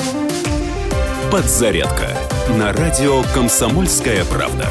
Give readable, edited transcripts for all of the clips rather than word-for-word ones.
Подзарядка на радио «Комсомольская правда».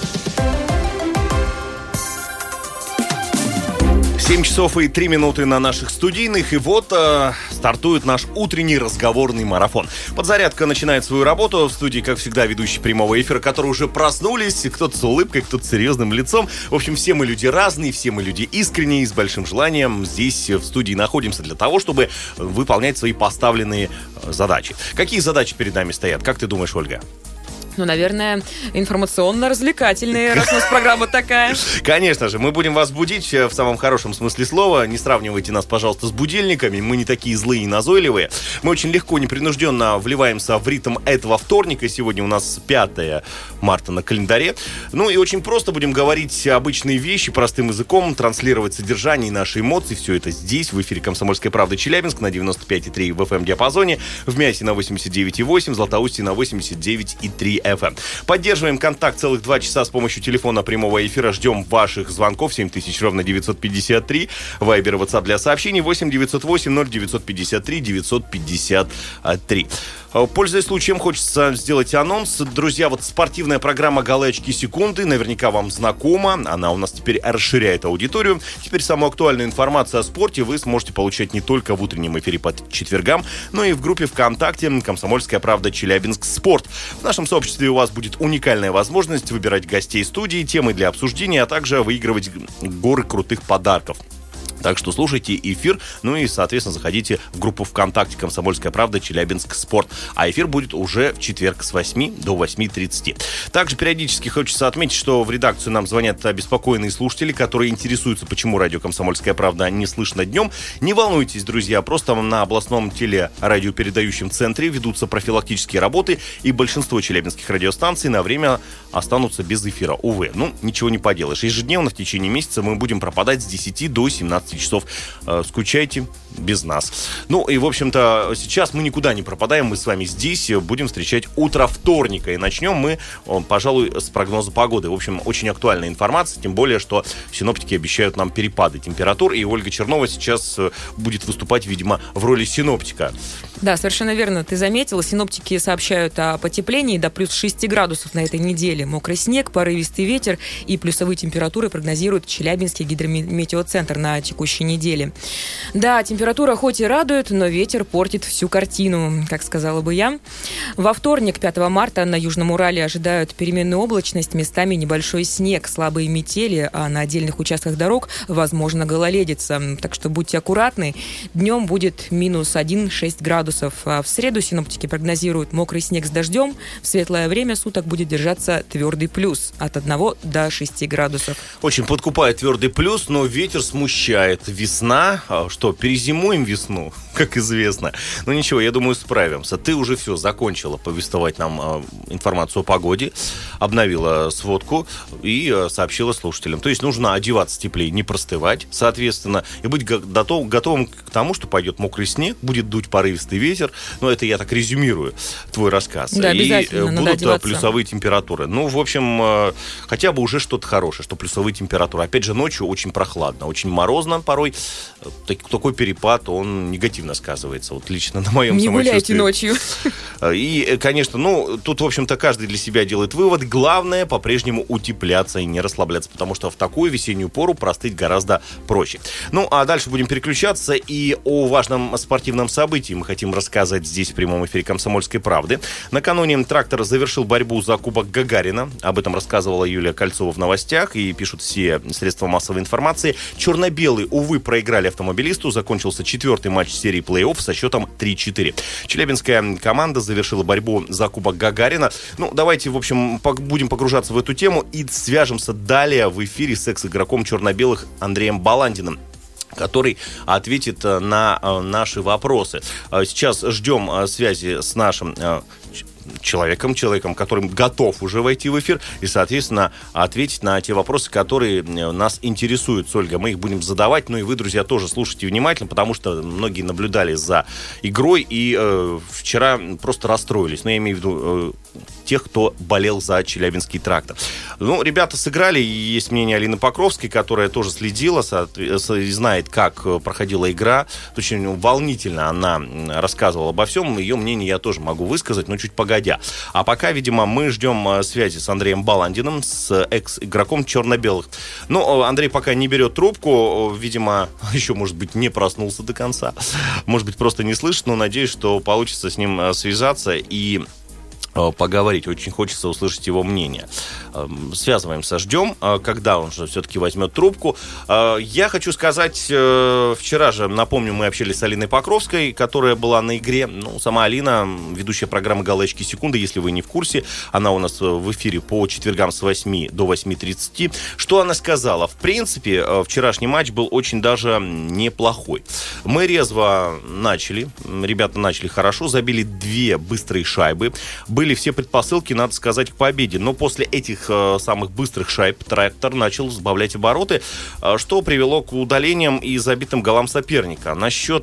7 часов и 3 минуты на наших студийных, и вот стартует наш утренний разговорный марафон. Подзарядка начинает свою работу. В студии, как всегда, ведущие прямого эфира, которые уже проснулись, кто-то с улыбкой, кто-то с серьезным лицом. В общем, все мы люди разные, все мы люди искренние, с большим желанием здесь в студии находимся для того, чтобы выполнять свои поставленные задачи. Какие задачи перед нами стоят? Как ты думаешь, Ольга? Ну, наверное, информационно-развлекательные, раз у нас программа такая. Конечно же, мы будем вас будить в самом хорошем смысле слова. Не сравнивайте нас, пожалуйста, с будильниками. Мы не такие злые и назойливые. Мы очень легко, непринужденно вливаемся в ритм этого вторника. Сегодня у нас 5 марта на календаре. Ну и очень просто будем говорить обычные вещи простым языком, транслировать содержание и наши эмоции. Все это здесь, в эфире «Комсомольской правды» Челябинск на 95,3 в FM-диапазоне, в Мясе на 89,8, в Златоусте на 89,3 FM. Поддерживаем контакт целых 2 часа с помощью телефона прямого эфира. Ждем ваших звонков. 7000 ровно 953. Вайбер и WhatsApp для сообщений 8 908 0953 953. Пользуясь случаем, хочется сделать анонс. Друзья, вот спортивная программа «Голы, очки, секунды» наверняка вам знакома. Она у нас теперь расширяет аудиторию. Теперь самую актуальную информацию о спорте вы сможете получать не только в утреннем эфире по четвергам, но и в группе ВКонтакте «Комсомольская правда. Челябинск. Спорт». В нашем сообществе у вас будет уникальная возможность выбирать гостей студии, темы для обсуждения, а также выигрывать горы крутых подарков. Так что слушайте эфир, ну и, соответственно, заходите в группу ВКонтакте «Комсомольская правда. Челябинск. Спорт». А эфир будет уже в четверг с 8 до 8:30. Также периодически хочется отметить, что в редакцию нам звонят обеспокоенные слушатели, которые интересуются, почему радио «Комсомольская правда» не слышно днем. Не волнуйтесь, друзья, просто на областном телерадиопередающем центре ведутся профилактические работы, и большинство челябинских радиостанций на время останутся без эфира. Увы, ничего не поделаешь. Ежедневно в течение месяца мы будем пропадать с 10 до 17 часов. Скучайте без нас. Ну и, в общем-то, сейчас мы никуда не пропадаем. Мы с вами здесь будем встречать утро вторника. И начнем мы, пожалуй, с прогноза погоды. В общем, очень актуальная информация, тем более, что синоптики обещают нам перепады температур. И Ольга Чернова сейчас будет выступать, видимо, в роли синоптика. Да, совершенно верно. Ты заметила, синоптики сообщают о потеплении до плюс 6 градусов на этой неделе. Мокрый снег, порывистый ветер и плюсовые температуры прогнозирует Челябинский гидрометеоцентр на текущей неделе. Да, температура хоть и радует, но ветер портит всю картину, как сказала бы я. Во вторник, 5 марта, на Южном Урале ожидают переменную облачность, местами небольшой снег, слабые метели, а на отдельных участках дорог возможно гололедица. Так что будьте аккуратны. Днем будет минус 1,6 градусов. А в среду синоптики прогнозируют мокрый снег с дождем. В светлое время суток будет держаться твердый плюс от 1 до 6 градусов. Очень подкупает твердый плюс, но ветер смущает. Весна. Что, перезимуем весну, как известно. Но ничего, я думаю, справимся. Ты уже все закончила повествовать нам информацию о погоде, обновила сводку и сообщила слушателям. То есть нужно одеваться теплее, не простывать, соответственно, и быть готовым к тому, что пойдет мокрый снег, будет дуть порывистый ветер. Ну, это я так резюмирую твой рассказ. Да, обязательно. И будут плюсовые температуры. Ну, в общем, хотя бы уже что-то хорошее, что плюсовые температуры. Опять же, ночью очень прохладно, очень морозно порой. Такой перепад, он негативно сказывается. Вот лично на моем самочувствии. Не гуляйте ночью. И, конечно, тут, в общем-то, каждый для себя делает вывод. Главное, по-прежнему утепляться и не расслабляться, потому что в такую весеннюю пору простыть гораздо проще. Ну, а дальше будем переключаться, и о важном спортивном событии мы хотим рассказать здесь в прямом эфире «Комсомольской правды». Накануне «Трактор» завершил борьбу за Кубок Гагарина. Об этом рассказывала Юлия Кольцова в новостях, и пишут все средства массовой информации. Черно-белые, увы, проиграли автомобилисту. Закончился 4-й матч серии плей-офф со счетом 3-4. Челябинская команда завершила борьбу за Кубок Гагарина. Ну, давайте, в общем, будем погружаться в эту тему и свяжемся далее в эфире с экс-игроком черно-белых Андреем Баландиным, который ответит на наши вопросы. Сейчас ждем связи с нашим человеком, который готов уже войти в эфир и, соответственно, ответить на те вопросы, которые нас интересуют с Ольгой. Мы их будем задавать, ну и вы, друзья, тоже слушайте внимательно, потому что многие наблюдали за игрой и вчера просто расстроились. Но я имею в виду тех, кто болел за Челябинский трактор. Ну, ребята сыграли, и есть мнение Алины Покровской, которая тоже следила, знает, как проходила игра. Очень волнительно она рассказывала обо всем. Ее мнение я тоже могу высказать, но чуть погодя. А пока, видимо, мы ждем связи с Андреем Баландиным, с экс-игроком черно-белых. Ну, Андрей пока не берет трубку, видимо, еще, может быть, не проснулся до конца. Может быть, просто не слышит, но надеюсь, что получится с ним связаться и поговорить. Очень хочется услышать его мнение. Связываемся, ждем, когда он же все-таки возьмет трубку. Я хочу сказать, вчера же, напомню, мы общались с Алиной Покровской, которая была на игре. Ну, сама Алина, ведущая программы «Галочки секунды», если вы не в курсе, она у нас в эфире по четвергам с 8 до 8:30. Что она сказала? В принципе, вчерашний матч был очень даже неплохой. Мы резво начали, ребята начали хорошо, забили 2 быстрые шайбы. Были все предпосылки, надо сказать, к победе. Но после этих самых быстрых шайб трактор начал сбавлять обороты, что привело к удалениям и забитым голам соперника. Насчет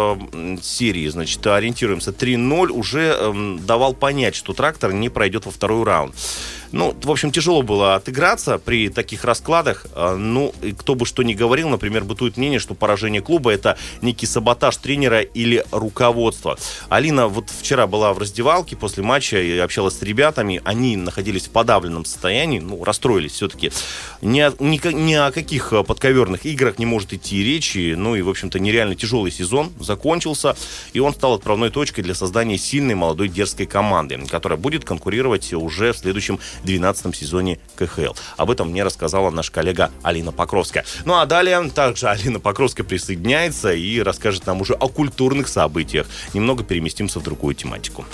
серии, значит, ориентируемся, 3-0 уже давал понять, что трактор не пройдет во второй раунд. Ну, в общем, тяжело было отыграться при таких раскладах. Ну, и кто бы что ни говорил, например, бытует мнение, что поражение клуба — это некий саботаж тренера или руководства. Алина вот вчера была в раздевалке после матча и общалась с ребятами. Они находились в подавленном состоянии, ну, расстроились все-таки. Ни о каких подковерных играх не может идти речи. Ну, и, в общем-то, нереально тяжелый сезон закончился, и он стал отправной точкой для создания сильной, молодой, дерзкой команды, которая будет конкурировать уже в следующем 12-м сезоне КХЛ. Об этом мне рассказала наша коллега Алина Покровская. Ну а далее также Алина Покровская присоединяется и расскажет нам уже о культурных событиях. Немного переместимся в другую тематику.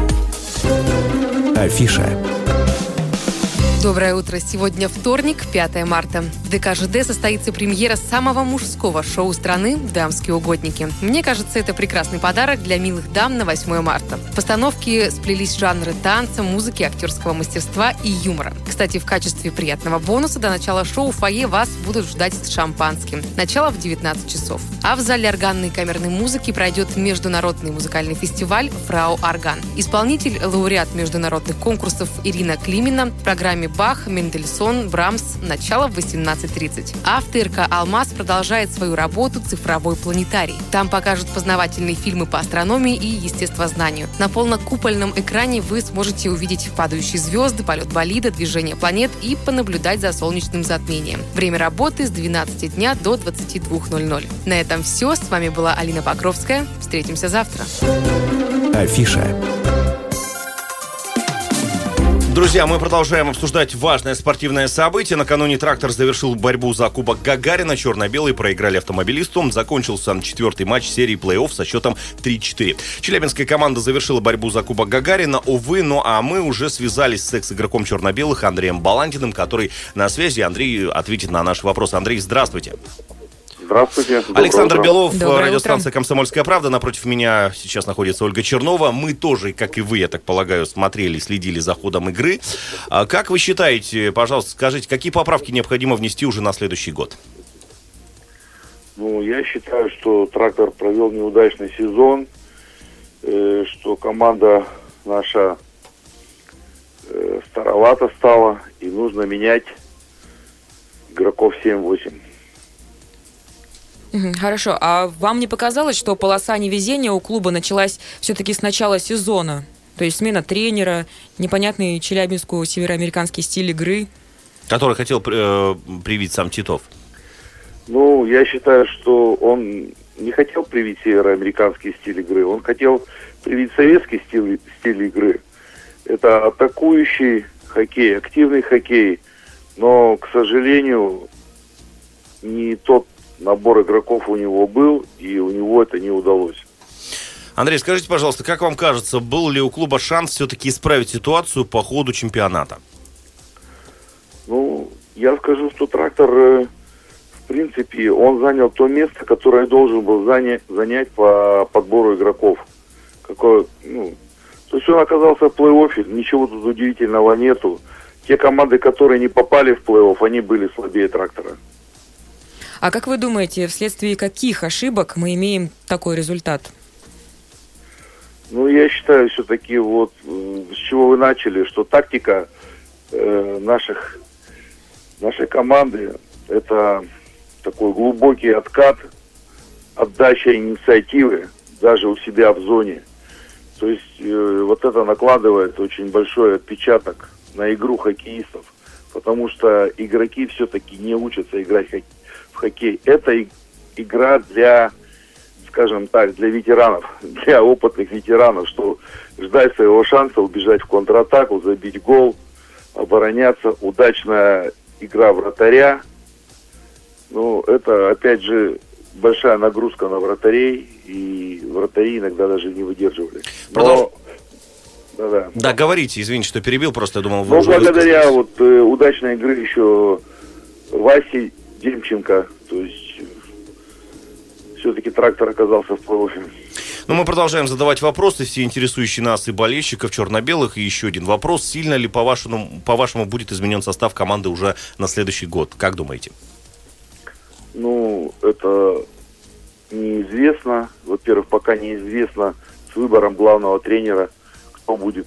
Афиша. Доброе утро. Сегодня вторник, 5 марта. В ДК ЖД состоится премьера самого мужского шоу страны «Дамские угодники». Мне кажется, это прекрасный подарок для милых дам на 8 марта. В постановке сплелись жанры танца, музыки, актерского мастерства и юмора. Кстати, в качестве приятного бонуса до начала шоу в фойе вас будут ждать с шампанским. Начало в 19 часов. А в зале органной и камерной музыки пройдет международный музыкальный фестиваль «Фрау Орган». Исполнитель, лауреат международных конкурсов Ирина Климина в программе Бах, Мендельсон, Брамс. Начало в 18:30. А в ТРК «Алмаз» продолжает свою работу «Цифровой планетарий». Там покажут познавательные фильмы по астрономии и естествознанию. На полнокупольном экране вы сможете увидеть падающие звезды, полет болида, движение планет и понаблюдать за солнечным затмением. Время работы с 12 дня до 22:00. На этом все. С вами была Алина Покровская. Встретимся завтра. Афиша. Друзья, мы продолжаем обсуждать важное спортивное событие. Накануне «Трактор» завершил борьбу за Кубок Гагарина. Черно-белые проиграли автомобилисту. Закончился 4-й матч серии плей-офф со счетом 3-4. Челябинская команда завершила борьбу за Кубок Гагарина. Увы, ну а мы уже связались с экс-игроком черно-белых Андреем Баландиным, который на связи. Андрей ответит на наши вопросы. Андрей, здравствуйте. Здравствуйте. Александр Белов, Доброе радиостанция утро. «Комсомольская правда». Напротив меня сейчас находится Ольга Чернова. Мы тоже, как и вы, я так полагаю, смотрели, следили за ходом игры. Как вы считаете, пожалуйста, скажите, какие поправки необходимо внести уже на следующий год? Ну, я считаю, что «Трактор» провел неудачный сезон, что команда наша старовата стала, и нужно менять игроков 7-8. Хорошо. А вам не показалось, что полоса невезения у клуба началась все-таки с начала сезона? То есть смена тренера, непонятный челябинску североамериканский стиль игры? Который хотел привить сам Титов. Ну, я считаю, что он не хотел привить североамериканский стиль игры, он хотел привить советский стиль игры. Это атакующий хоккей, активный хоккей, но, к сожалению, не тот набор игроков у него был, и у него это не удалось. Андрей, скажите, пожалуйста, как вам кажется, был ли у клуба шанс все-таки исправить ситуацию по ходу чемпионата? Ну, я скажу, что «Трактор», в принципе, он занял то место, которое должен был занять по подбору игроков. То есть он оказался в плей-оффе, ничего тут удивительного нету. Те команды, которые не попали в плей-офф, они были слабее «Трактора». А как вы думаете, вследствие каких ошибок мы имеем такой результат? Ну, я считаю, все-таки вот с чего вы начали, что тактика нашей команды – это такой глубокий откат, отдача инициативы даже у себя в зоне. То есть вот это накладывает очень большой отпечаток на игру хоккеистов, потому что игроки все-таки не учатся играть в хоккей. Это игра для, скажем так, для ветеранов, для опытных ветеранов, что ждать своего шанса, убежать в контратаку, забить гол, обороняться, удачная игра вратаря. Ну, это, опять же, большая нагрузка на вратарей, и вратари иногда даже не выдерживали. Да, говорите, извините, что перебил, просто я думал, вы Но уже благодаря вот удачной игры еще Васи Демченко, то есть все-таки «Трактор» оказался в плей-оффе. Ну, мы продолжаем задавать вопросы, все интересующие нас и болельщиков черно-белых. И еще один вопрос. Сильно ли, по-вашему, будет изменен состав команды уже на следующий год? Как думаете? Ну, это неизвестно. Во-первых, пока неизвестно с выбором главного тренера, кто будет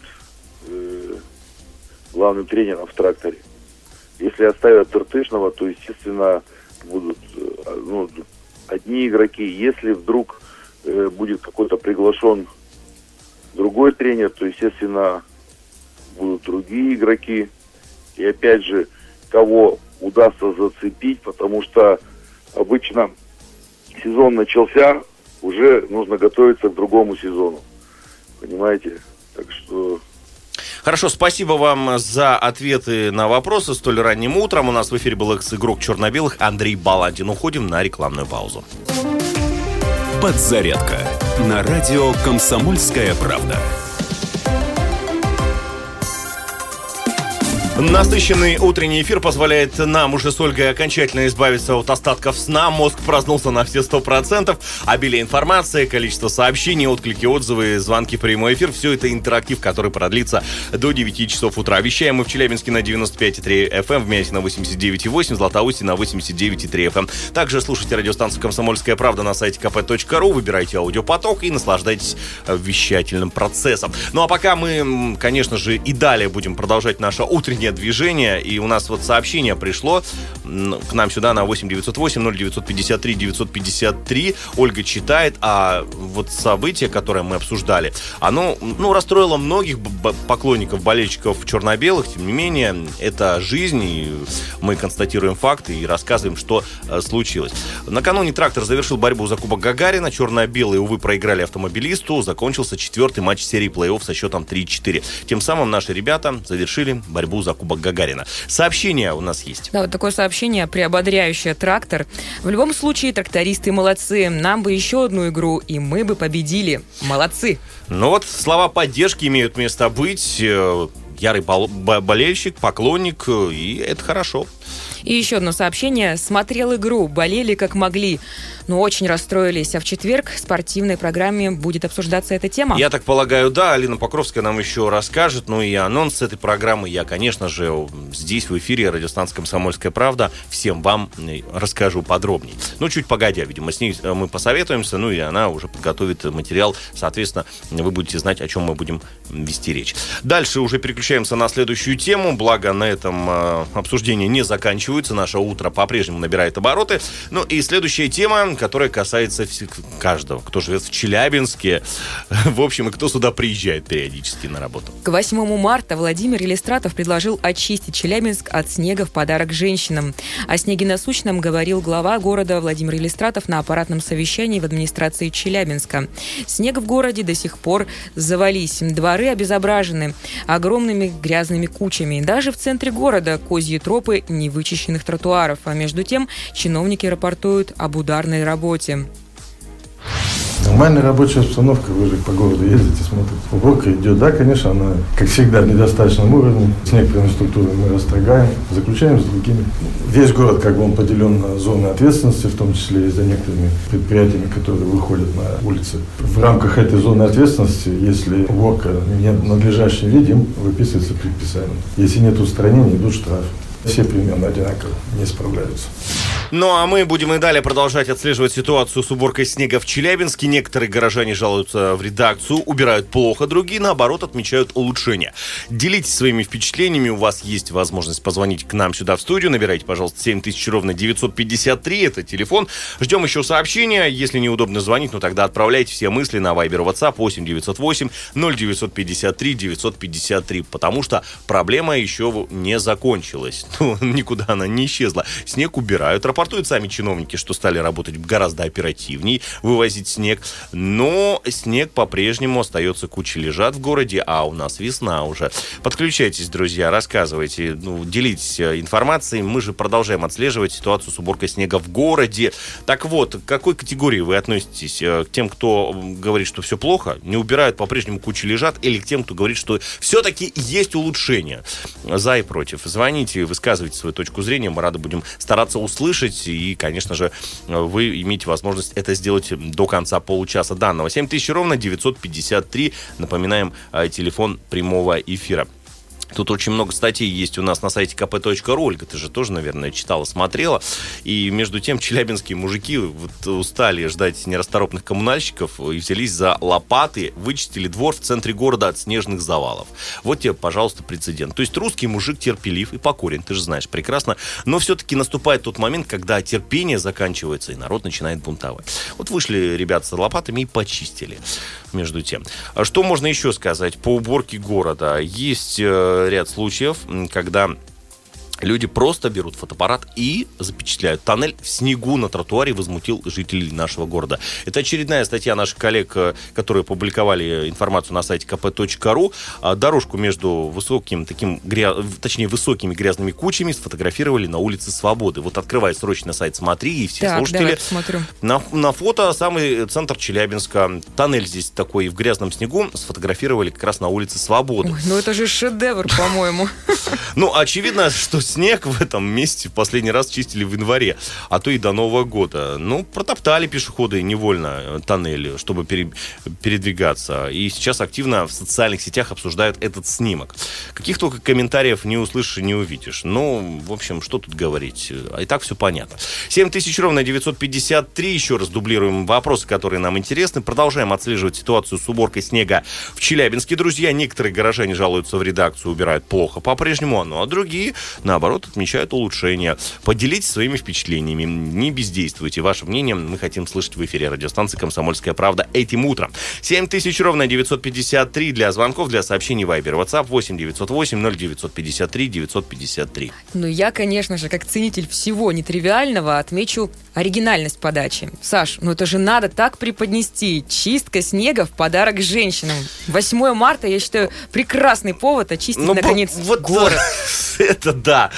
главным тренером в «Тракторе». Если оставят Тыртышного, то, естественно, будут одни игроки. Если вдруг будет какой-то приглашен другой тренер, то, естественно, будут другие игроки. И опять же, кого удастся зацепить, потому что обычно сезон начался, уже нужно готовиться к другому сезону. Понимаете? Так что... Хорошо, спасибо вам за ответы на вопросы столь ранним утром. У нас в эфире был экс-игрок черно-белых Андрей Баландин. Уходим на рекламную паузу. Подзарядка на радио «Комсомольская правда». Насыщенный утренний эфир позволяет нам уже с Ольгой окончательно избавиться от остатков сна. Мозг проснулся на все 100%. Обилие информации, количество сообщений, отклики, отзывы, звонки в прямой эфир. Все это интерактив, который продлится до 9 часов утра. Вещаем мы в Челябинске на 95,3 FM, в Миасе на 89,8, в Златоусте на 89,3 FM. Также слушайте радиостанцию «Комсомольская правда» на сайте kp.ru, выбирайте аудиопоток и наслаждайтесь вещательным процессом. Ну а пока мы, конечно же, и далее будем продолжать наше утреннее движение, и у нас вот сообщение пришло к нам сюда на 8-908-0953-953. Ольга читает, а вот событие, которое мы обсуждали, оно, расстроило многих поклонников, болельщиков черно-белых. Тем не менее, это жизнь, и мы констатируем факты и рассказываем, что случилось. Накануне «Трактор» завершил борьбу за Кубок Гагарина. Черно-белые, увы, проиграли «Автомобилисту». Закончился 4-й матч серии плей-офф со счетом 3-4. Тем самым наши ребята завершили борьбу за Кубок Гагарина. Сообщение у нас есть. Да, вот такое сообщение, приободряющее «Трактор». В любом случае, трактористы молодцы. Нам бы еще одну игру, и мы бы победили. Молодцы. Ну вот, слова поддержки имеют место быть. Ярый болельщик, поклонник, и это хорошо. И еще одно сообщение. Смотрел игру, болели как могли, но очень расстроились. А в четверг в спортивной программе будет обсуждаться эта тема. Я так полагаю, да. Алина Покровская нам еще расскажет. Ну и анонс этой программы я, конечно же, здесь в эфире радиостанции «Комсомольская правда» всем вам расскажу подробнее. Ну, чуть погодя, видимо, с ней мы посоветуемся, ну и она уже подготовит материал. Соответственно, вы будете знать, о чем мы будем вести речь. Дальше уже переключаемся на следующую тему. Благо, на этом обсуждение не заканчивается. Наше утро по-прежнему набирает обороты. Ну и следующая тема, которая касается каждого, кто живет в Челябинске, в общем, и кто сюда приезжает периодически на работу. К 8 марта Владимир Елистратов предложил очистить Челябинск от снега в подарок женщинам. О снеге насущном говорил глава города Владимир Елистратов на аппаратном совещании в администрации Челябинска. Снег в городе до сих пор завались. Дворы обезображены огромными грязными кучами. Даже в центре города козьи тропы не вычищены тротуаров, а между тем чиновники рапортуют об ударной работе. Нормальная рабочая обстановка, вы же по городу ездите, смотрите. Уборка идет, да, конечно, она, как всегда, в недостаточном уровне. С некоторыми структурами мы расторгаем, заключаем с другими. Весь город, как бы, он поделен на зоны ответственности, в том числе и за некоторыми предприятиями, которые выходят на улицы. В рамках этой зоны ответственности, если уборка не в надлежащем виде, им выписывается предписание. Если нет устранения, идут штрафы. Все примерно одинаково не справляются. Ну, а мы будем и далее продолжать отслеживать ситуацию с уборкой снега в Челябинске. Некоторые горожане жалуются в редакцию, убирают плохо, другие, наоборот, отмечают улучшения. Делитесь своими впечатлениями, у вас есть возможность позвонить к нам сюда в студию. Набирайте, пожалуйста, 7000 ровно 953, это телефон. Ждем еще сообщения, если неудобно звонить, ну тогда отправляйте все мысли на Viber, WhatsApp 8908 0953 953, потому что проблема еще не закончилась. Ну, никуда она не исчезла. Снег убирают, рапортуют сами чиновники, что стали работать гораздо оперативнее, вывозить снег. Но снег по-прежнему остается, куча лежат в городе, а у нас весна уже. Подключайтесь, друзья, рассказывайте, делитесь информацией. Мы же продолжаем отслеживать ситуацию с уборкой снега в городе. Так вот, к какой категории вы относитесь? К тем, кто говорит, что все плохо, не убирают, по-прежнему куча лежат, или к тем, кто говорит, что все-таки есть улучшения? За и против. Звоните, высказывайте свою точку зрения, мы рады будем стараться услышать, и, конечно же, вы имеете возможность это сделать до конца получаса данного. 7000 ровно 953, напоминаем, телефон прямого эфира. Тут очень много статей есть у нас на сайте kp.ru. Ольга, ты же тоже, наверное, читала, смотрела. И между тем челябинские мужики вот устали ждать нерасторопных коммунальщиков и взялись за лопаты, вычистили двор в центре города от снежных завалов. Вот тебе, пожалуйста, прецедент. То есть русский мужик терпелив и покорен, ты же знаешь прекрасно. Но все-таки наступает тот момент, когда терпение заканчивается, и народ начинает бунтовать. Вот вышли ребята с лопатами и почистили. Между тем. Что можно еще сказать по уборке города? Есть ряд случаев, когда люди просто берут фотоаппарат и запечатляют. Тоннель в снегу на тротуаре возмутил жителей нашего города. Это очередная статья наших коллег, которые публиковали информацию на сайте kp.ru. Дорожку между высокими высокими грязными кучами сфотографировали на улице Свободы. Вот открывай срочно сайт «Смотри», и все слушатели. На фото самый центр Челябинска. Тоннель здесь такой в грязном снегу сфотографировали как раз на улице Свободы. Ой, ну это же шедевр, по-моему. Ну, очевидно, что снег в этом месте в последний раз чистили в январе, а то и до Нового года. Ну, протоптали пешеходы невольно тоннели, чтобы передвигаться. И сейчас активно в социальных сетях обсуждают этот снимок. Каких только комментариев не услышишь и не увидишь. Ну, в общем, что тут говорить? И так все понятно. 7000 ровно 953. Еще раз дублируем вопросы, которые нам интересны. Продолжаем отслеживать ситуацию с уборкой снега в Челябинске. Друзья, некоторые горожане жалуются в редакцию, убирают плохо по-прежнему, ну, а другие, наоборот, отмечают улучшения. Поделитесь своими впечатлениями. Не бездействуйте. Ваше мнение мы хотим слышать в эфире радиостанции «Комсомольская правда» этим утром. 7000 ровно 953 для звонков, для сообщений Viber, WhatsApp 8 908 0953 953. Ну, я, конечно же, как ценитель всего нетривиального, отмечу оригинальность подачи. Саш, ну это же надо так преподнести. Чистка снега в подарок женщинам. 8 марта, я считаю, прекрасный повод очистить, наконец, город. Это да.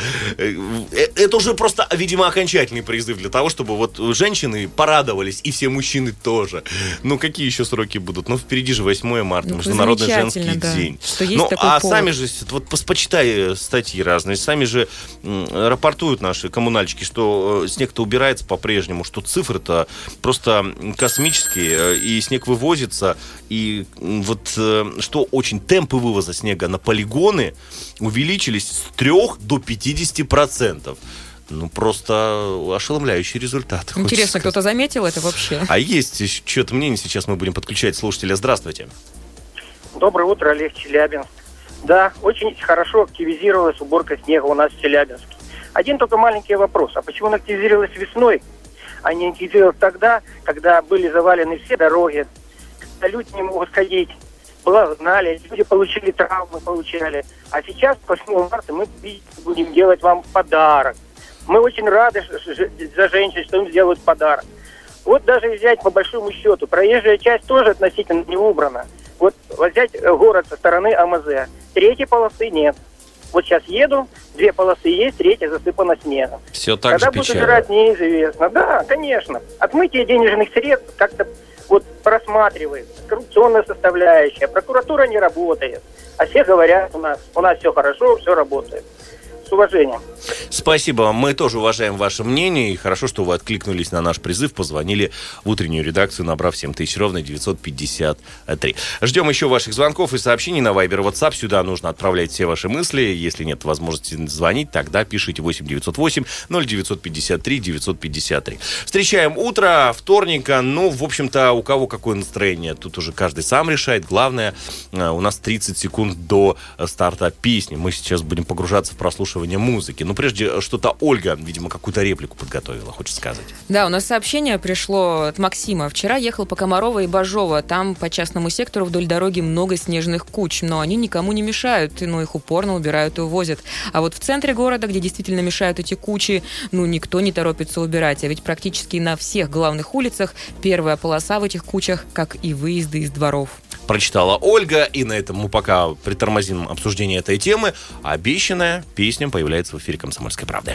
Это уже просто, видимо, окончательный призыв для того, чтобы вот женщины порадовались, и все мужчины тоже. Ну, какие еще сроки будут? Ну, впереди же 8 марта, Международный женский день. Ну, а повод. Сами же, вот почитай статьи разные, сами же рапортуют наши коммунальщики, что снег-то убирается по-прежнему, что цифры-то просто космические, и снег вывозится, и вот что очень, темпы вывоза снега на полигоны увеличились с 3 до 50%. Ну, просто ошеломляющий результат. Интересно, кто-то заметил это вообще? А есть что-то мнение, сейчас мы будем подключать слушателя. Здравствуйте. Доброе утро, Олег, Челябинск. Да, очень хорошо активизировалась уборка снега у нас в Челябинске. Один только маленький вопрос. А почему она активизировалась весной, а не активизировалась тогда, когда были завалены все дороги, когда люди не могут ходить, знали, люди получили травмы, получали. А сейчас, 8 марта, мы будем делать вам подарок. Мы очень рады за женщин, что им сделают подарок. Вот даже взять по большому счету, проезжая часть тоже относительно не убрана. Вот взять город со стороны АМЗ. 3-й полосы нет. Вот сейчас еду, 2 полосы есть, 3-я засыпана снегом. Все так когда же будут печально. убирать, неизвестно. Да, конечно. Отмытие денежных средств как-то вот просматривается коррупционная составляющая, прокуратура не работает, а все говорят, у нас все хорошо, все работает. С уважением. Спасибо. Мы тоже уважаем ваше мнение. И хорошо, что вы откликнулись на наш призыв, позвонили в утреннюю редакцию, набрав 7000 ровно 953. Ждем еще ваших звонков и сообщений на Viber, WhatsApp. Сюда нужно отправлять все ваши мысли. Если нет возможности звонить, тогда пишите 8-908-0953-953. Встречаем утро вторника. Ну, в общем-то, у кого какое настроение, тут уже каждый сам решает. Главное, у нас 30 секунд до старта песни. Мы сейчас будем погружаться в прослушивание музыки. Но прежде что-то Ольга, видимо, какую-то реплику подготовила, хочешь сказать? Да, у нас сообщение пришло от Максима. Вчера ехал по Комарова и Бажова. Там по частному сектору вдоль дороги много снежных куч, но они никому не мешают, но их упорно убирают и увозят. А вот в центре города, где действительно мешают эти кучи, никто не торопится убирать. А ведь практически на всех главных улицах первая полоса в этих кучах, как и выезды из дворов. Прочитала Ольга, и на этом мы пока притормозим обсуждение этой темы. Обещанная песня появляется в эфире «Комсомольской правды».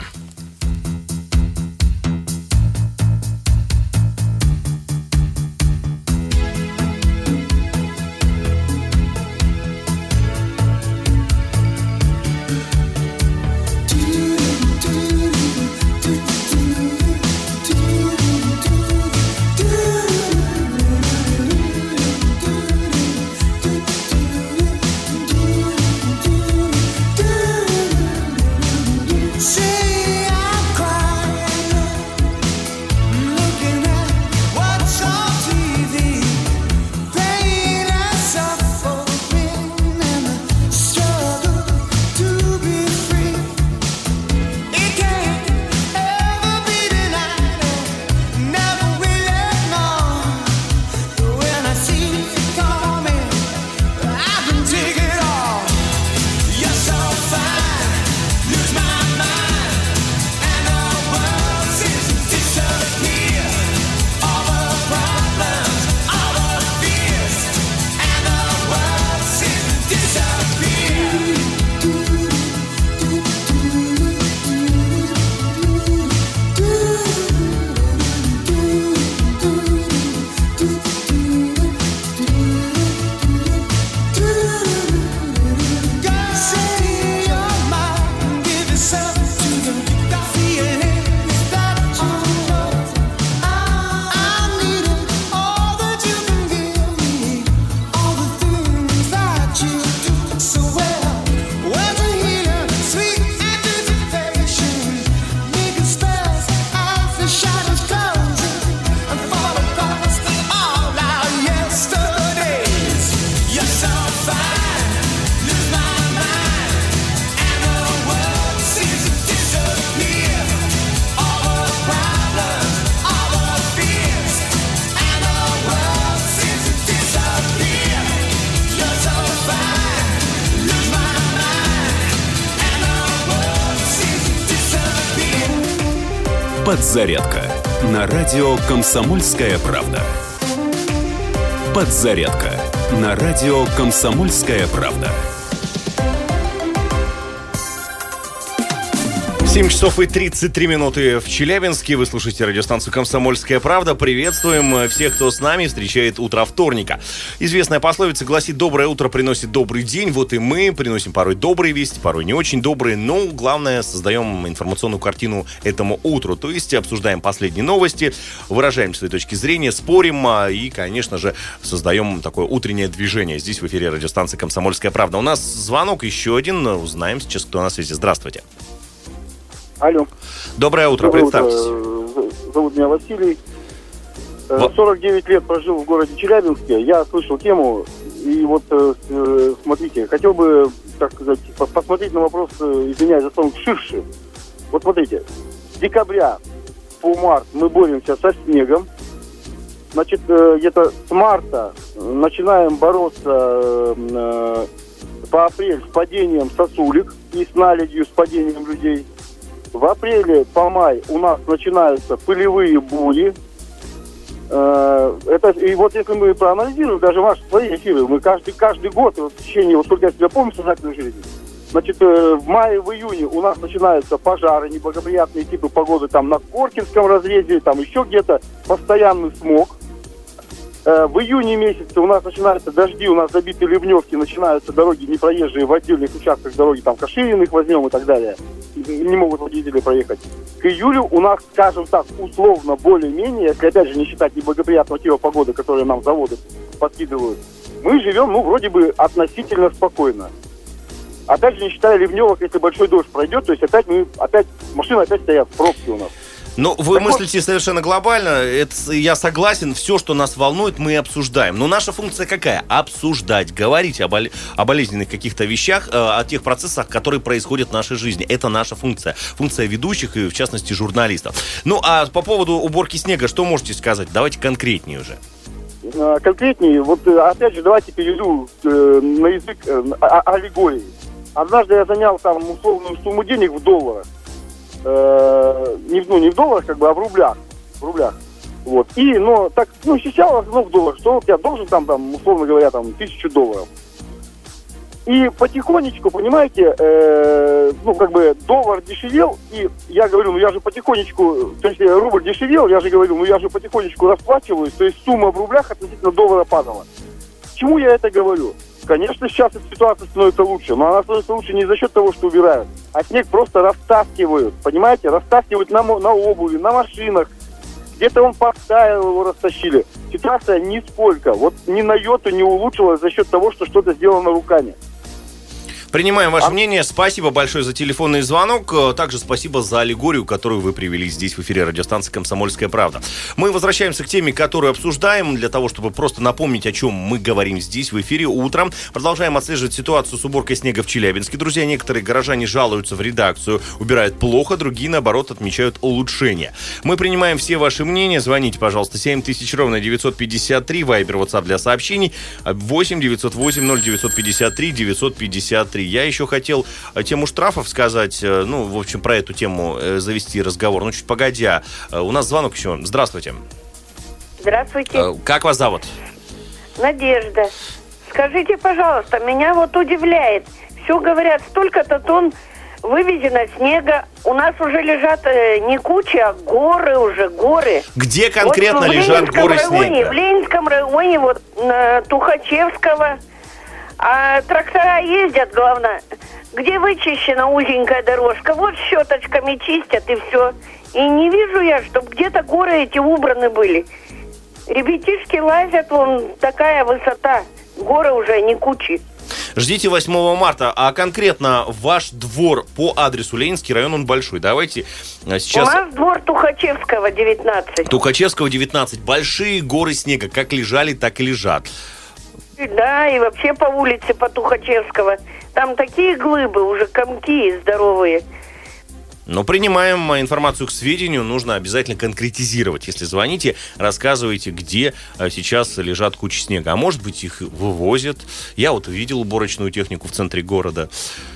Подзарядка на радио «Комсомольская правда». Подзарядка на радио «Комсомольская правда». 7 часов и 33 минуты в Челябинске. Вы слушаете радиостанцию «Комсомольская правда». Приветствуем всех, кто с нами встречает утро вторника. Известная пословица гласит: «Доброе утро приносит добрый день». Вот и мы приносим порой добрые вести, порой не очень добрые. Но главное, создаем информационную картину этому утру. То есть обсуждаем последние новости, выражаем свои точки зрения, спорим и, конечно же, создаем такое утреннее движение. Здесь в эфире радиостанции «Комсомольская правда». У нас звонок еще один. Узнаем сейчас, кто на связи. Здравствуйте. Алло. Доброе утро, представьтесь. Зовут меня Василий. 49 лет прожил в городе Челябинске. Я слышал тему. И вот, смотрите, хотел бы, так сказать, посмотреть на вопрос, извиняюсь за сон, ширше. Вот смотрите, с декабря по март мы боремся со снегом. Значит, где-то с марта начинаем бороться по апрель с падением сосулек и с наледью, с падением людей. В апреле по май у нас начинаются пылевые бури. И вот если мы проанализируем даже ваши свои эфиры, мы каждый год, вот, в течение, вот сколько я себя помню, сознательной жизни, значит, в мае, в июне у нас начинаются пожары, неблагоприятные типы погоды, там на Коркинском разрезе, там еще где-то, постоянный смог. В июне месяце у нас начинаются дожди, у нас забиты ливневки, начинаются дороги непроезжие в отдельных участках дороги, там Кашириных возьмем и так далее. Не могут водители проехать. К июлю у нас, скажем так, условно, более-менее, если опять же не считать неблагоприятного типа погоды, которые нам заводы подкидывают, мы живем, вроде бы относительно спокойно. Опять же, не считая ливневок, если большой дождь пройдет, то есть машины опять стоят в пробке у нас. Ну, вы мыслите совершенно глобально, это, я согласен, все, что нас волнует, мы обсуждаем. Но наша функция какая? Обсуждать, говорить о болезненных каких-то вещах, о тех процессах, которые происходят в нашей жизни. Это наша функция. Функция ведущих и, в частности, журналистов. Ну, а по поводу уборки снега, что можете сказать? Давайте конкретнее уже. Конкретнее, вот опять же, давайте перейду на язык аллегории. Однажды я занял там условную сумму денег в долларах. Не в долларах, как бы, а в рублях. Вот. И, сейчас, в долларах, что вот я должен там, условно говоря, $1000. И потихонечку, понимаете, доллар дешевел, и я говорю, я же потихонечку, то есть рубль дешевел, я же говорю, я же потихонечку расплачиваюсь, то есть сумма в рублях относительно доллара падала. К чему я это говорю? Конечно, сейчас эта ситуация становится лучше, но она становится лучше не за счет того, что убирают, а снег просто растаскивают, понимаете? Растаскивают на обуви, на машинах. Где-то он подтаял, его растащили. Ситуация нисколько, ни на йоту не улучшилась за счет того, что что-то сделано руками. Принимаем ваше мнение. Спасибо большое за телефонный звонок. Также спасибо за аллегорию, которую вы привели здесь в эфире радиостанции «Комсомольская правда». Мы возвращаемся к теме, которую обсуждаем, для того, чтобы просто напомнить, о чем мы говорим здесь в эфире утром. Продолжаем отслеживать ситуацию с уборкой снега в Челябинске. Друзья, некоторые горожане жалуются в редакцию. Убирают плохо, другие, наоборот, отмечают улучшения. Мы принимаем все ваши мнения. Звоните, пожалуйста, 7000 ровно 953. Вайбер, WhatsApp для сообщений 8 908 0953 953. Я еще хотел тему штрафов сказать, в общем, про эту тему завести разговор. Чуть погодя. У нас звонок еще. Здравствуйте. Здравствуйте. Как вас зовут? Надежда. Скажите, пожалуйста, меня удивляет. Все говорят, столько-то тонн вывезено снега. У нас уже лежат не кучи, а горы. Где конкретно лежат горы снега? В Ленинском районе, на Тухачевского. А трактора ездят, главное, где вычищена узенькая дорожка, щеточками чистят и все. И не вижу я, чтобы где-то горы эти убраны были. Ребятишки лазят, такая высота, горы уже не кучи. Ждите 8 марта, а конкретно ваш двор по адресу Ленинский район, он большой. Давайте сейчас... У нас двор Тухачевского, 19. Тухачевского, 19. Большие горы снега, как лежали, так и лежат. Да, и вообще по улице, по Тухачевского. Там такие глыбы, уже комки здоровые. Принимаем информацию к сведению. Нужно обязательно конкретизировать. Если звоните, рассказывайте, где сейчас лежат кучи снега. А может быть, их вывозят. Я видел уборочную технику в центре города.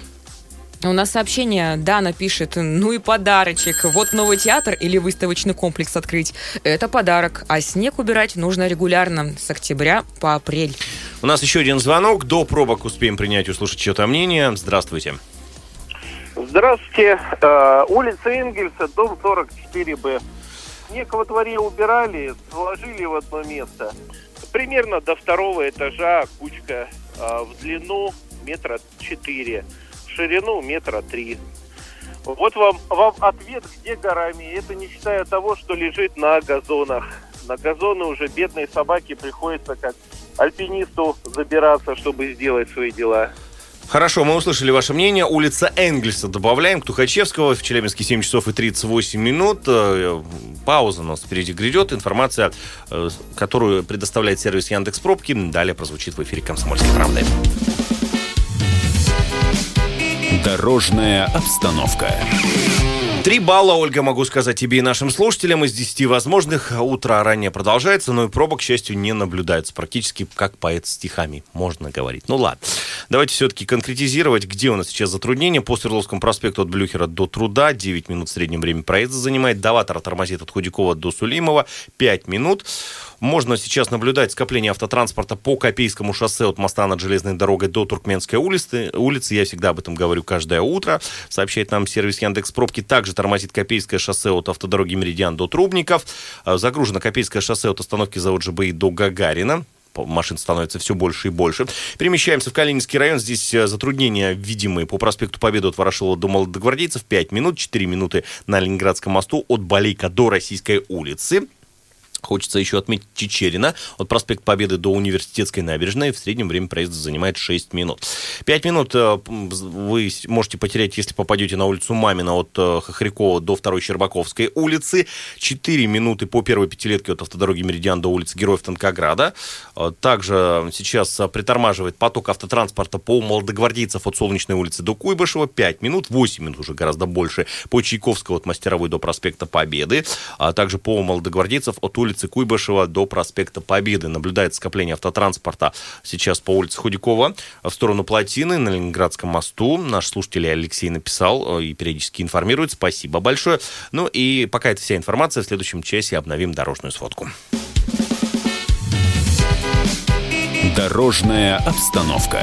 У нас сообщение, Дана пишет, и подарочек. Новый театр или выставочный комплекс открыть. Это подарок. А снег убирать нужно регулярно, с октября по апрель. У нас еще один звонок. До пробок успеем принять, услышать чье-то мнение. Здравствуйте. Здравствуйте. Улица Энгельса, дом 44Б. Снег во дворе убирали, сложили в одно место. Примерно до 2-го этажа кучка в длину 4 метра. Ширину 3 метра. Вот вам ответ, где горами. Это не считая того, что лежит на газонах. На газоны уже бедной собаке приходится как альпинисту забираться, чтобы сделать свои дела. Хорошо, мы услышали ваше мнение. Улица Энгельса добавляем к Тухачевского. В Челябинске 7 часов и 38 минут. Пауза у нас впереди грядет. Информация, которую предоставляет сервис Яндекс.Пробки, далее прозвучит в эфире «Комсомольской правды». Дорожная обстановка. 3 балла, Ольга, могу сказать тебе и нашим слушателям. Из 10 возможных. Утро ранее продолжается, но и пробок, к счастью, не наблюдается. Практически как поэт стихами, можно говорить. Ладно. Давайте все-таки конкретизировать, где у нас сейчас затруднения. По Свердловскому проспекту от Блюхера до Труда 9 минут в среднем время проезда занимает. Даватора тормозит от Худякова до Сулимова 5 минут. Можно сейчас наблюдать скопление автотранспорта по Копейскому шоссе от моста над железной дорогой до Туркменской улицы. Я всегда об этом говорю каждое утро. Сообщает нам сервис Яндекс.Пробки. Также тормозит Копейское шоссе от автодороги Меридиан до Трубников. Загружено Копейское шоссе от остановки завод ЖБИ до Гагарина. Машин становится все больше и больше. Перемещаемся в Калининский район. Здесь затруднения видимые по проспекту Победы от Ворошилова до Молодогвардейцев. 5 минут, 4 минуты на Ленинградском мосту от Балейка до Российской улицы. Хочется еще отметить Чичерина. От проспекта Победы до Университетской набережной. В среднем время проезда занимает 6 минут. 5 минут вы можете потерять, если попадете на улицу Мамина от Хохрякова до 2-й Щербаковской улицы. 4 минуты по первой пятилетке от автодороги Меридиан до улицы Героев Танкограда. Также сейчас притормаживает поток автотранспорта по Молодогвардейцев от Солнечной улицы до Куйбышева. 5 минут, 8 минут уже гораздо больше по Чайковского от Мастеровой до проспекта Победы. А также по Молодогвардейцев от улицы Куйбышева до проспекта Победы. Наблюдается скопление автотранспорта сейчас по улице Худякова в сторону Плотины на Ленинградском мосту. Наш слушатель Алексей написал и периодически информирует. Спасибо большое. Ну и пока это вся информация. В следующем часе обновим дорожную сводку. Дорожная обстановка.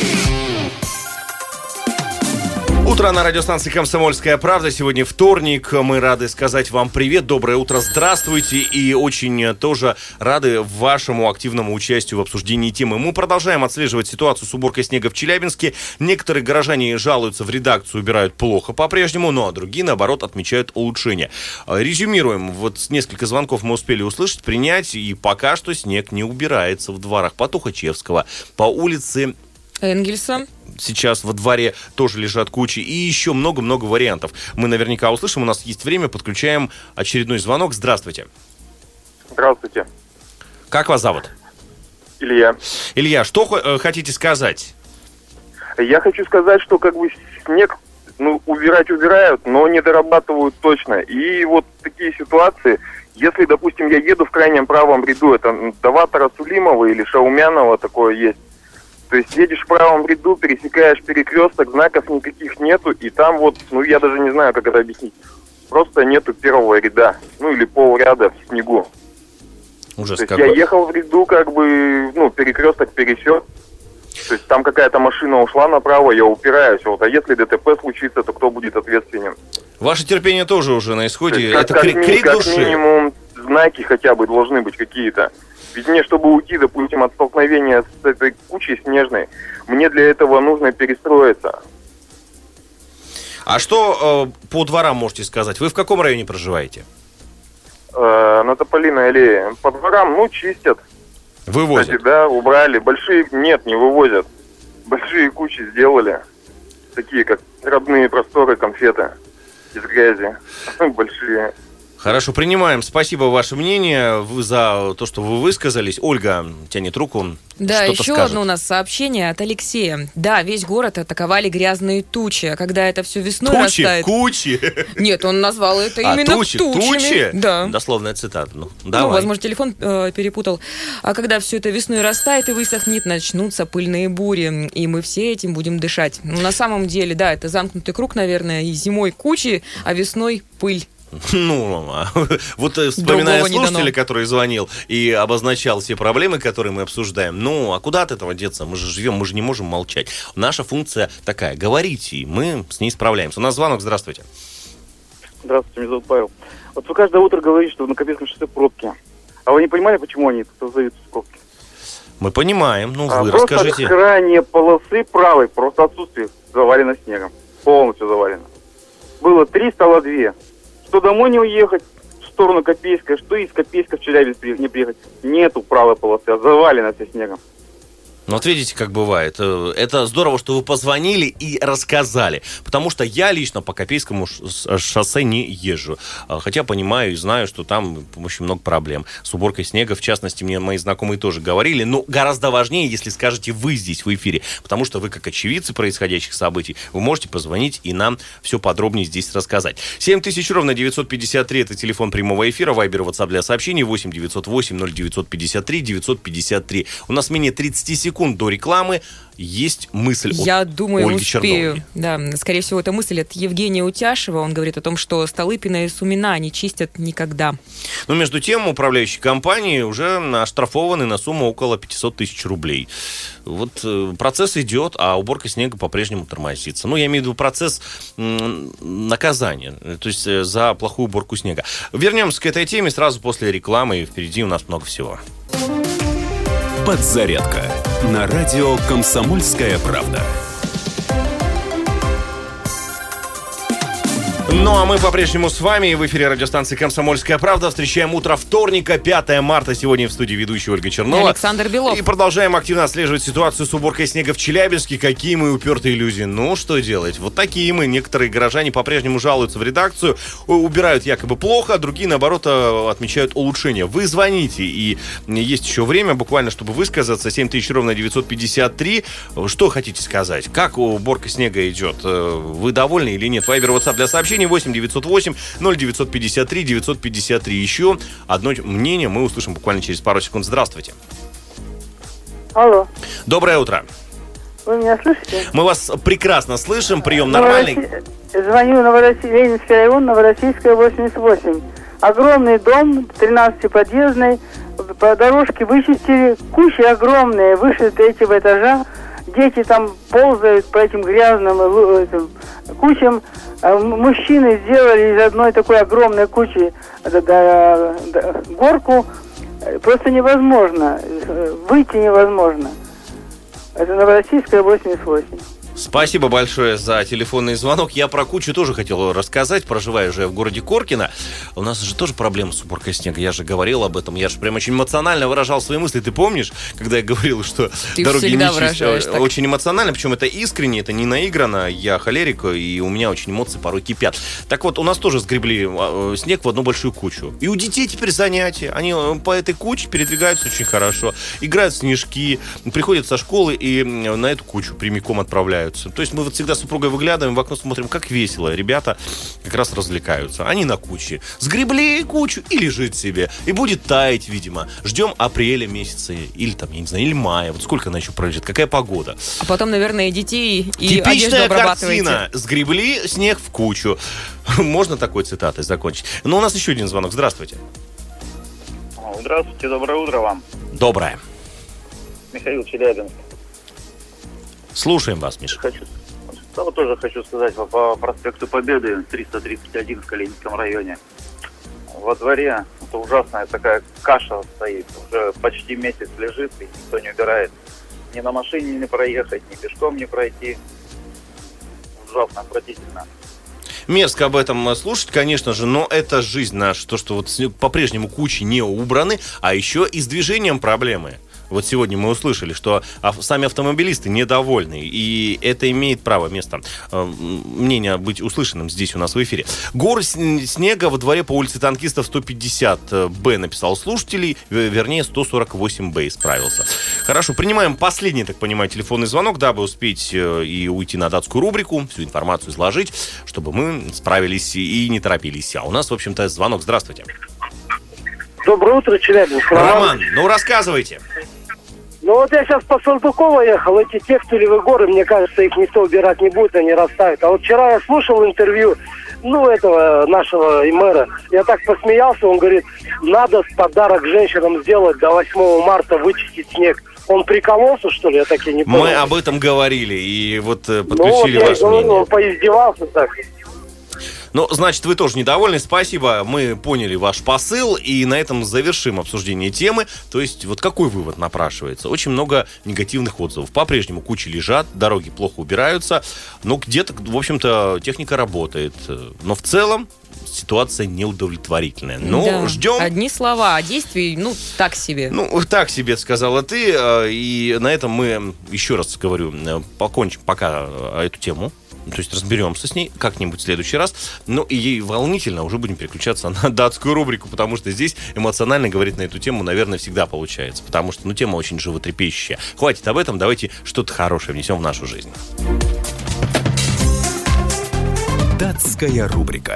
Утро на радиостанции «Комсомольская правда». Сегодня вторник. Мы рады сказать вам привет, доброе утро, здравствуйте. И очень тоже рады вашему активному участию в обсуждении темы. Мы продолжаем отслеживать ситуацию с уборкой снега в Челябинске. Некоторые горожане жалуются в редакцию, убирают плохо по-прежнему, ну а другие, наоборот, отмечают улучшение. Резюмируем. Вот несколько звонков мы успели услышать, принять. И пока что снег не убирается в дворах по Тухачевского, по улице Энгельса. Сейчас во дворе тоже лежат кучи. И еще много-много вариантов. Мы наверняка услышим. У нас есть время. Подключаем очередной звонок. Здравствуйте. Здравствуйте. Как вас зовут? Илья. Илья, что хотите сказать? Я хочу сказать, что как бы снег, убирать убирают, но не дорабатывают точно. И вот такие ситуации, если, допустим, я еду в крайнем правом ряду, это Даватора Сулимова или Шаумянова такое есть. То есть едешь в правом ряду, пересекаешь перекресток, знаков никаких нету, и там вот, я даже не знаю, как это объяснить. Просто нету первого ряда, или полряда в снегу. Ужас какой. То есть я ехал в ряду, перекресток пересек. То есть там какая-то машина ушла направо, я упираюсь. А если ДТП случится, то кто будет ответственен? Ваше терпение тоже уже на исходе. Это крик души. Как минимум знаки хотя бы должны быть какие-то. Ведь мне, чтобы уйти, допустим, от столкновения с этой кучей снежной, мне для этого нужно перестроиться. А что по дворам можете сказать? Вы в каком районе проживаете? На Тополиной аллее. По дворам, чистят. Вывозят? Кстати, да, убрали. Большие, нет, не вывозят. Большие кучи сделали. Такие, как родные просторы, конфеты из грязи. Большие. Хорошо, принимаем. Спасибо ваше мнение за то, что вы высказались. Ольга тянет руку. Да, что-то еще скажет. одно у нас сообщение от Алексея. Да, весь город атаковали грязные тучи. А когда это все весной растает... Кучи? Нет, он назвал это именно тучи? тучами. Тучи? Да. Дословная цитата. Давай. Возможно, телефон перепутал. А когда все это весной растает и высохнет, начнутся пыльные бури. И мы все этим будем дышать. На самом деле, да, это замкнутый круг, наверное. И зимой кучи, а весной пыль. Вот вспоминая слушателя, который звонил и обозначал все проблемы, которые мы обсуждаем, а куда от этого деться? Мы же живем, мы же не можем молчать. Наша функция такая, говорить, и мы с ней справляемся. У нас звонок, здравствуйте. Здравствуйте, меня зовут Павел. Вот вы каждое утро говорите, что в Копейском шоссе пробки. А вы не понимали, почему они создаются пробки? Мы понимаем, вы просто расскажите. Просто крайние полосы правой, просто отсутствие, завалено снегом. Полностью завалено. Было 3, стало 2. Что домой не уехать, в сторону Копейска, что из Копейска в Челябинск не приехать. Нету правой полосы, а завалено все снегом. Вот видите, как бывает. Это здорово, что вы позвонили и рассказали. Потому что я лично по Копейскому шоссе не езжу. Хотя понимаю и знаю, что там очень много проблем с уборкой снега. В частности, мне мои знакомые тоже говорили. Но гораздо важнее, если скажете вы здесь в эфире. Потому что вы, как очевидцы происходящих событий, вы можете позвонить и нам все подробнее здесь рассказать. 7000 ровно 953 это телефон прямого эфира. Вайбер, WhatsApp для сообщений 8 908 0953 953. У нас менее 30 секунд секунд до рекламы есть мысль Я думаю, Ольги успею. Черновой. Да, скорее всего, это мысль от Евгения Утяшева. Он говорит о том, что Столыпина и Сумина не чистят никогда. Но между тем управляющие компании уже оштрафованы на сумму около 500 тысяч рублей. Вот процесс идет, а уборка снега по-прежнему тормозится. Ну, я имею в виду процесс наказания, то есть за плохую уборку снега. Вернемся к этой теме сразу после рекламы. Впереди у нас много всего. Подзарядка на радио «Комсомольская правда». Ну, а мы по-прежнему с вами в эфире радиостанции «Комсомольская правда». Встречаем утро вторника, 5 марта. Сегодня в студии ведущий Ольга Чернова. Александр Белов. И продолжаем активно отслеживать ситуацию с уборкой снега в Челябинске. Какие мы упертые люди. Ну, что делать? Вот такие мы. Некоторые горожане по-прежнему жалуются в редакцию. Убирают якобы плохо, а другие, наоборот, отмечают улучшения. Вы звоните. И есть еще время буквально, чтобы высказаться. 7000-953. Что хотите сказать? Как уборка снега идет? Вы довольны или нет? Вайбер, WhatsApp для сообщений 8-908-0953-953. Еще одно мнение мы услышим буквально через пару секунд. Здравствуйте. Алло. Доброе утро. Вы меня слышите? Мы вас прекрасно слышим. Прием нормальный. Звоню Ленинский район, Новороссийская, 88. Огромный дом, 13-подъездный. По дорожке вычистили. Кучи огромные, выше 3-го этажа. Дети там ползают по этим грязным кучам. Мужчины сделали из одной такой огромной кучи горку. Просто невозможно. Выйти невозможно. Это Новороссийская, 88. Спасибо большое за телефонный звонок. Я про кучу тоже хотел рассказать. Проживаю же в городе Коркино. У нас же тоже проблема с уборкой снега. Я же говорил об этом. Я же прям очень эмоционально выражал свои мысли. Ты помнишь, когда я говорил, что ты дороги не чистят? Очень эмоционально. Причем это искренне, это не наигранно. Я холерик, и у меня очень эмоции порой кипят. Так вот, у нас тоже сгребли снег в одну большую кучу. И у детей теперь занятия. Они по этой куче передвигаются очень хорошо. Играют в снежки, приходят со школы и на эту кучу прямиком отправляются. То есть мы вот всегда с супругой выглядываем в окно, смотрим, как весело. Ребята как раз развлекаются. Они на куче. Сгребли кучу и лежит себе. И будет таять, видимо. Ждем апреля месяца. Или там, я не знаю, или мая. Вот сколько она еще пролежит? Какая погода? А потом, наверное, детей и одежду типичная обрабатываете. картина. Сгребли снег в кучу. Можно такой цитатой закончить. Но у нас еще один звонок. Здравствуйте. Здравствуйте, доброе утро вам. Доброе. Михаил, Челябинск. Слушаем вас, Миша. Тоже хочу сказать по проспекту Победы, 331 в Калининском районе. Во дворе это ужасная такая каша стоит. Уже почти месяц лежит, и никто не убирает. Ни на машине не проехать, ни пешком не пройти. Ужасно, отвратительно. Мерзко об этом слушать, конечно же, но это жизнь наша. То, что вот по-прежнему кучи не убраны, а еще и с движением проблемы. Вот сегодня мы услышали, что сами автомобилисты недовольны, и это имеет право место мнение быть услышанным здесь у нас в эфире. Горы снега во дворе по улице Танкистов 150Б написал слушателей, вернее 148Б исправился. Хорошо, принимаем последний, так понимаю, телефонный звонок, дабы успеть и уйти на датскую рубрику, всю информацию изложить, чтобы мы справились и не торопились. А у нас, в общем-то, звонок. Здравствуйте. Доброе утро, Челябинск. Роман, ну рассказывайте. Ну вот я сейчас по Салтыково ехал, эти текстилевые горы, мне кажется, их никто убирать не будет, они растают. А вот вчера я слушал интервью, этого нашего мэра, я так посмеялся, он говорит, надо подарок женщинам сделать до 8 марта, вычистить снег. Он прикололся, что ли? Я так и не понял. Мы об этом говорили, и вот подключили ваше мнение. Он поиздевался так. Ну, значит, вы тоже недовольны. Спасибо, мы поняли ваш посыл, и на этом завершим обсуждение темы. То есть, вот какой вывод напрашивается? Очень много негативных отзывов. По-прежнему кучи лежат, дороги плохо убираются, но где-то, в общем-то, техника работает. Но в целом ситуация неудовлетворительная. Ну, да. Ждем. Одни слова, а действий, так себе. Так себе, сказала ты. И на этом мы, еще раз говорю, покончим пока эту тему. То есть разберемся с ней как-нибудь в следующий раз. Ну и ей волнительно уже будем переключаться на датскую рубрику, потому что здесь эмоционально говорить на эту тему, наверное, всегда получается. Потому что, тема очень животрепещущая. Хватит об этом, давайте что-то хорошее внесем в нашу жизнь. Датская рубрика.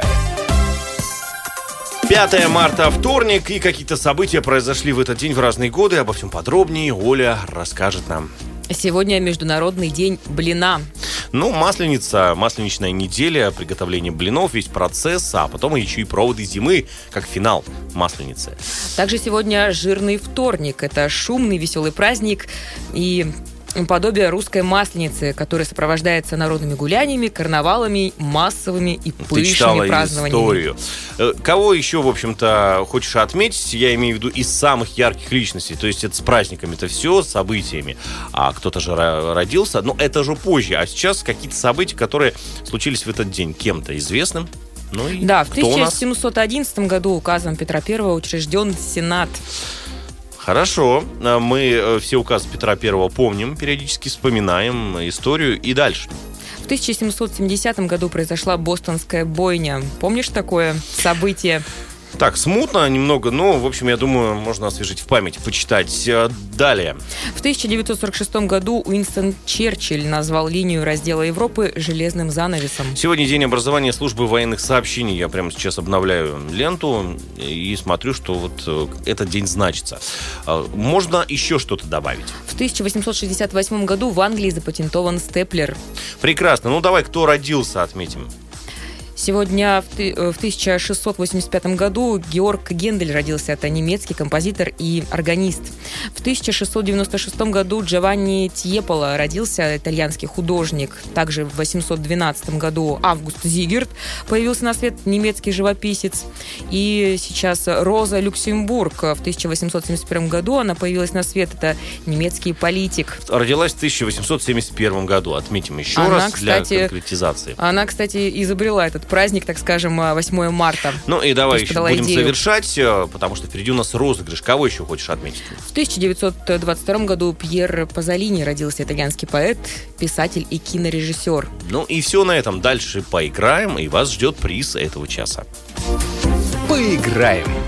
5 марта, вторник, и какие-то события произошли в этот день в разные годы. Обо всем подробнее Оля расскажет нам. Сегодня Международный день блина. Ну, масленичная неделя, приготовление блинов, весь процесс, а потом еще и проводы зимы, как финал масленицы. Также сегодня жирный вторник. Это шумный, веселый праздник и подобие русской масленицы, которая сопровождается народными гуляниями, карнавалами, массовыми и пышными празднованиями. Историю. Кого еще, в общем-то, хочешь отметить? Я имею в виду из самых ярких личностей. То есть это с праздниками, это все, с событиями. А кто-то же родился. Но это же позже. А сейчас какие-то события, которые случились в этот день кем-то известным. Ну и да, в 1711 году указом Петра I учрежден Сенат. Хорошо, мы все указы Петра I помним, периодически вспоминаем историю и дальше. В 1770 году произошла Бостонская бойня. Помнишь такое событие? Так, смутно немного, но, в общем, я думаю, можно освежить в памяти, почитать. Далее. В 1946 году Уинстон Черчилль назвал линию раздела Европы железным занавесом. Сегодня день образования службы военных сообщений. Я прямо сейчас обновляю ленту и смотрю, что вот этот день значится. Можно еще что-то добавить? В 1868 году в Англии запатентован степлер. Прекрасно. Ну, давай, кто родился, отметим. Сегодня в 1685 году Георг Гендель родился. Это немецкий композитор и органист. В 1696 году Джованни Тьеполо родился, итальянский художник. Также в 812 году Август Зигерт появился на свет, немецкий живописец. И сейчас Роза Люксембург. В 1871 году она появилась на свет. Это немецкий политик. Родилась в 1871 году. Отметим еще раз, кстати, для конкретизации. Она, кстати, изобрела этот праздник, так скажем, 8 марта. Ну и давай еще будем завершать, потому что впереди у нас розыгрыш. Кого еще хочешь отметить? В 1922 году Пьер Пазолини родился, итальянский поэт, писатель и кинорежиссер. Ну и все на этом. Дальше поиграем, и вас ждет приз этого часа. Поиграем.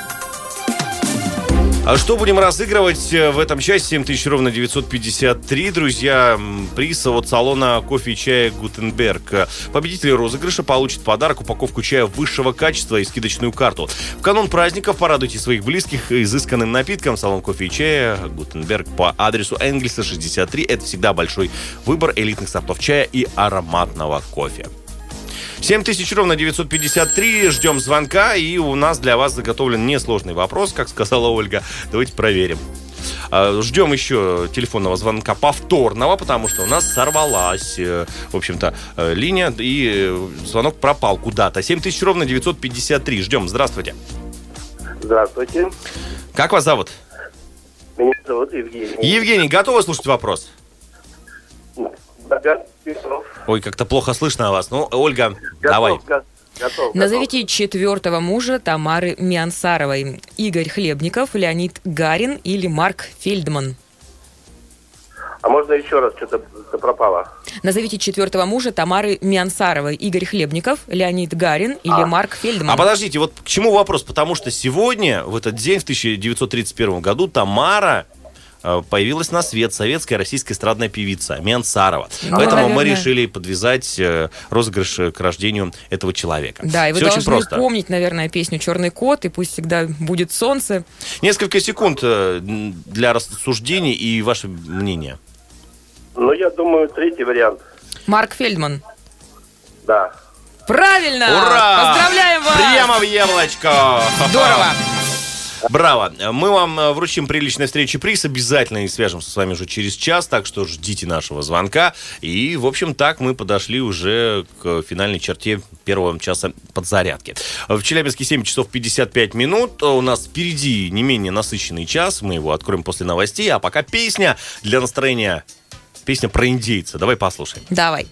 А что будем разыгрывать в этом часе? 7000 ровно 953, друзья. Приз от салона кофе и чая «Гутенберг». Победители розыгрыша получат в подарок упаковку чая высшего качества и скидочную карту. В канун праздников порадуйте своих близких изысканным напитком. Салон кофе и чая «Гутенберг» по адресу Энгельса, 63. Это всегда большой выбор элитных сортов чая и ароматного кофе. 7000 ровно 953. Ждем звонка, и у нас для вас заготовлен несложный вопрос, как сказала Ольга. Давайте проверим. Ждем еще телефонного звонка повторного, потому что у нас сорвалась, в общем-то, линия, и звонок пропал куда-то. 7000 ровно 953. Ждем. Здравствуйте. Здравствуйте. Как вас зовут? Меня зовут Евгений. Евгений, готовы слушать вопрос? Ой, как-то плохо слышно вас. Ну, Ольга, давай. Готов. Назовите четвертого мужа Тамары Миансаровой. Игорь Хлебников, Леонид Гарин или Марк Фельдман? А можно еще раз? Что-то пропало. Назовите четвертого мужа Тамары Миансаровой. Игорь Хлебников, Леонид Гарин или Марк Фельдман? А подождите, вот к чему вопрос? Потому что сегодня, в этот день, в 1931 году, Тамара появилась на свет, советская российская эстрадная певица Миансарова. Ну, поэтому наверное, мы решили подвязать розыгрыш к рождению этого человека. Да, и вы Все должны очень просто. помнить, наверное, песню «Черный кот» и «Пусть всегда будет солнце». Несколько секунд для рассуждений и ваше мнение. Ну, я думаю, третий вариант. Марк Фельдман. Да. Правильно! Ура! Поздравляем вас! Прямо в яблочко! Здорово! Браво! Мы вам вручим при личной встрече приз. Обязательно и свяжемся с вами уже через час, так что ждите нашего звонка. И, в общем, так мы подошли уже к финальной черте первого часа подзарядки. В Челябинске 7 часов 55 минут. У нас впереди не менее насыщенный час. Мы его откроем после новостей. А пока песня для настроения. Песня про индейца. Давай послушаем. Давай.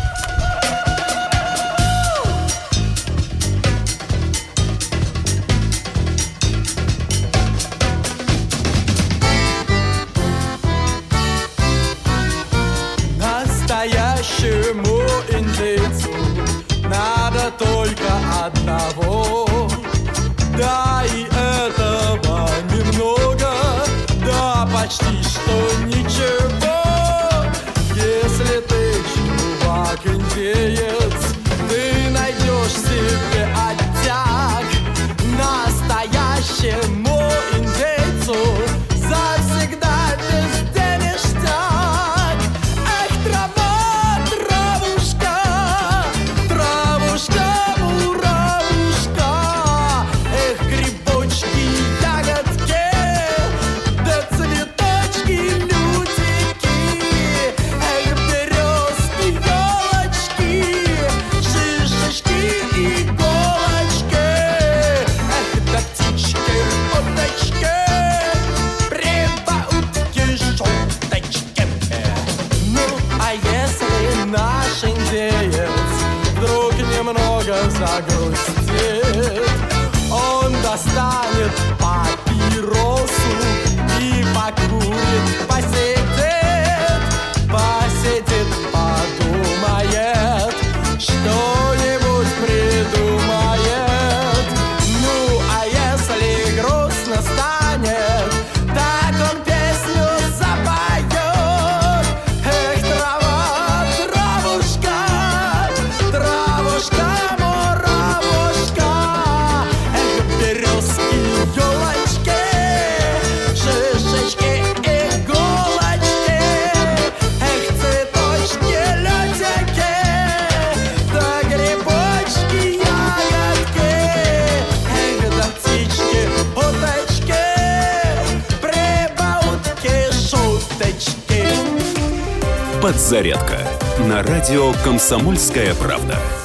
Настоящему индейцу надо только одного. Да и этого немного, да почти что ничего. Если ты чувак-индеец, ты найдешь себе оттяг. Настоящему индейцу завсегда везде ништяк. загрустит, он достанет папиросу и покурит, посидит, подумает, что-нибудь придумает. Ну, а если грустно станет, так он песню запоет. Эх, трава, травушка, травушка, муравушка, эх, березки, елочки, шишечки, иголочки, эх, цветочки, лютики, да грибочки, ягодки, эх, да птички, уточки, прибаутки, шуточки. Подзарядка на радио «Комсомольская правда».